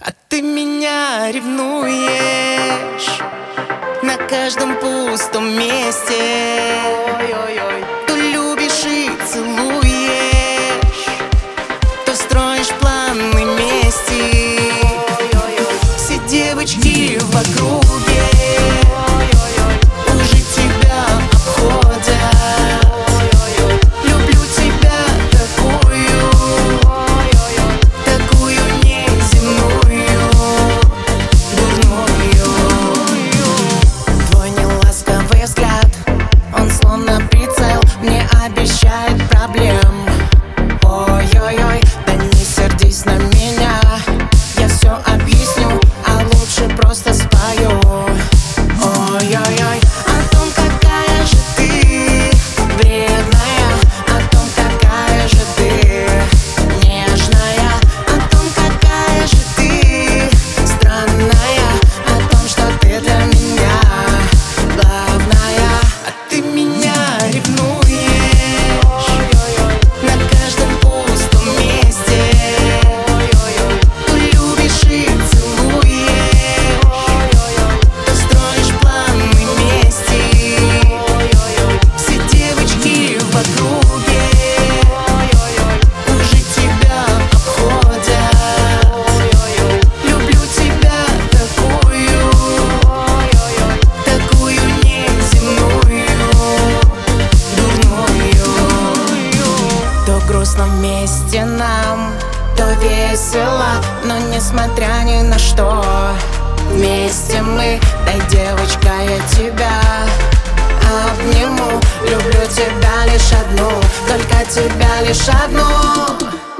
А ты меня ревнуешь на каждом пустом месте. Ой-ой-ой. То любишь и целуешь, то строишь планы мести. Ой-ой-ой. Все девочки в округе уже тебя обходят. Ой-ой-ой. Люблю тебя такую, такую неземную, дурную. Твой неласковый взгляд, он словно прицел, мне обещает проблем. Ой-ой-ой, да не сердись на меня, я все объясню, а лучше просто спою. Ой-ой-ой, о том, какая же ты вредная, о том, какая же ты нежная, о том, какая же ты странная, о том, что ты для меня главная. А ты меня ревнуешь на каждом пустом месте. То любишь и целуешь, то строишь планы мести. Все девочки в округе уже тебя обходят. Люблю тебя такую, такую неземную, дурную. То грустно вместе нам, то весело, но несмотря ни на что, вместе мы. Дай, девочка, я тебя обниму. Люблю тебя лишь одну, только тебя лишь одну.